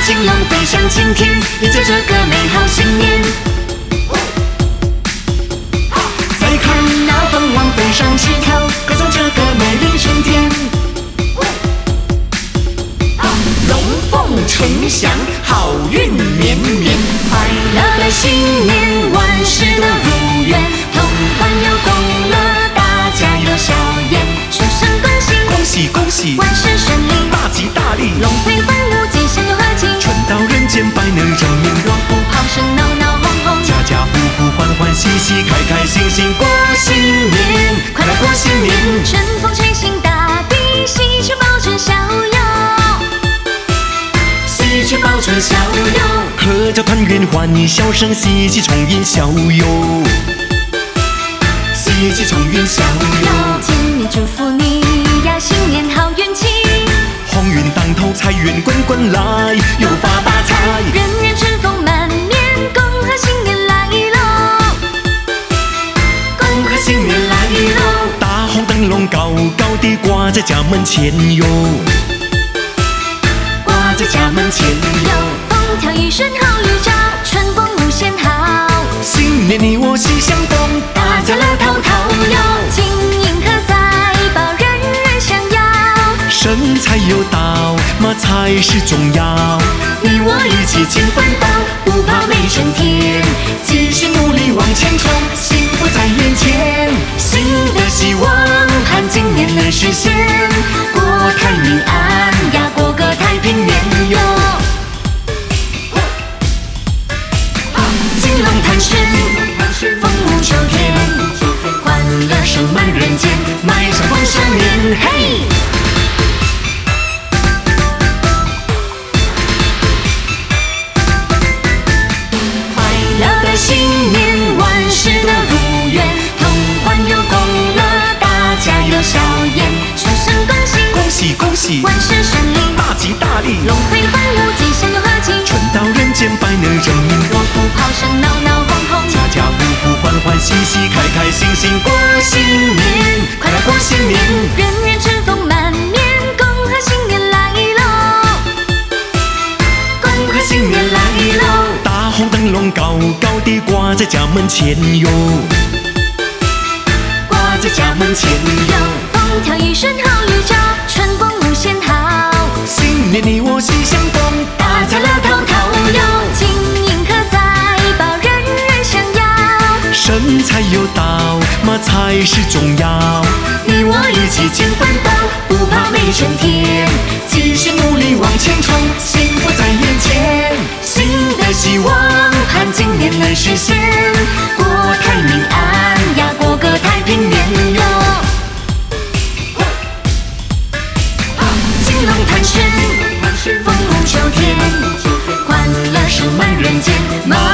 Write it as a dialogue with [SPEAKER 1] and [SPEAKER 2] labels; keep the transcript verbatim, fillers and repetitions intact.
[SPEAKER 1] 金龙飞上青天，迎接这个美好新年。再看那凤凰飞上枝头，歌颂这个美丽春天。龙凤呈祥，好运绵绵，快乐的新年，万事都如愿，同欢又共乐，大家有笑颜，说声恭喜，
[SPEAKER 2] 恭喜恭喜，
[SPEAKER 1] 万事顺利，
[SPEAKER 2] 大吉大利，
[SPEAKER 1] 龙飞凤舞，吉祥又和气，
[SPEAKER 2] 春到人间百能正面，
[SPEAKER 1] 锣鼓炮声闹闹哄哄，
[SPEAKER 2] 家家户户欢欢喜喜，开开心心过新年，
[SPEAKER 1] 快乐过新年，春风吹醒大地，喜鹊报春逍遥，喜鹊报春逍遥，
[SPEAKER 2] 合家团圆欢你笑声，喜气重吟逍遥，
[SPEAKER 1] 喜气重吟逍遥，见面祝福你呀，新年好运气，
[SPEAKER 2] 鸿运当头，财源滚滚来，又发大财，
[SPEAKER 1] 人人春风满面，恭贺新年来喽，恭贺新年来喽，
[SPEAKER 2] 大红灯笼高高地挂在家门前哟，
[SPEAKER 1] 挂在家门前哟，风调雨顺好预兆，春风无限好，
[SPEAKER 2] 新年你我喜相逢，
[SPEAKER 1] 大家乐淘淘哟，金银荷财宝人人想要，
[SPEAKER 2] 身材有道嘛才是重要，
[SPEAKER 1] 你我一起勤奋斗，不怕没春天，继续努力往前冲，幸福在眼前，新的希望盼今年能实现，国泰民安呀，过个太平年哟，金龙盘旋，风舞秋天，欢乐盛满人间，迈向丰收年，嘿！快乐的新年，万事都如愿，同欢又共乐，大家有笑颜，说声恭喜，
[SPEAKER 2] 恭喜恭喜，
[SPEAKER 1] 万事顺利，
[SPEAKER 2] 大吉大利，
[SPEAKER 1] 龙飞凤舞，吉祥又和气，
[SPEAKER 2] 春到人间百能正面，
[SPEAKER 1] 锣鼓炮声闹闹哄哄，
[SPEAKER 2] 家家户户欢欢喜喜，开开心心过新年，
[SPEAKER 1] 快乐过新年，人人春风满面，恭贺新年来喽，恭贺新年来喽，
[SPEAKER 2] 大红灯笼高高地挂在家门前哟，
[SPEAKER 1] 挂在家门前哟，风调雨顺好预兆，春风无限好，
[SPEAKER 2] 新年你我喜相逢，
[SPEAKER 1] 大家乐淘淘哟，金银荷财宝人人想要，
[SPEAKER 2] 身材有道嘛才是重要，
[SPEAKER 1] 你我一起勤奋斗，不怕没春天，继续努力往前冲，幸福在眼前，新的希望盼今年能实现，国泰民安呀，过个太平年哟，金龙盘旋，风舞秋天，欢乐盛满人间。